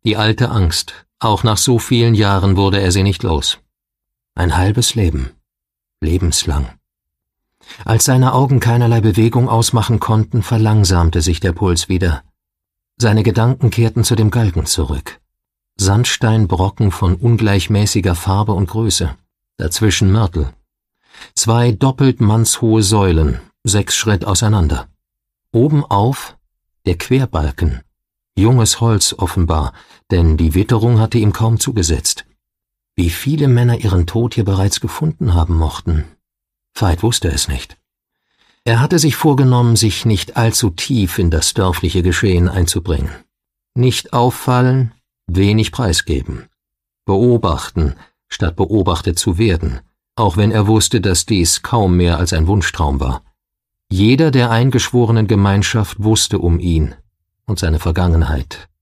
Die alte Angst, auch nach so vielen Jahren wurde er sie nicht los. Ein halbes Leben, lebenslang. Als seine Augen keinerlei Bewegung ausmachen konnten, verlangsamte sich der Puls wieder. Seine Gedanken kehrten zu dem Galgen zurück. Sandsteinbrocken von ungleichmäßiger Farbe und Größe, dazwischen Mörtel. 2 doppelt mannshohe Säulen, 6 Schritt auseinander. Obenauf der Querbalken, junges Holz offenbar, denn die Witterung hatte ihm kaum zugesetzt. Wie viele Männer ihren Tod hier bereits gefunden haben mochten, Veit wusste es nicht. Er hatte sich vorgenommen, sich nicht allzu tief in das dörfliche Geschehen einzubringen. Nicht auffallen, wenig preisgeben. Beobachten, statt beobachtet zu werden, auch wenn er wusste, dass dies kaum mehr als ein Wunschtraum war. Jeder der eingeschworenen Gemeinschaft wusste um ihn und seine Vergangenheit,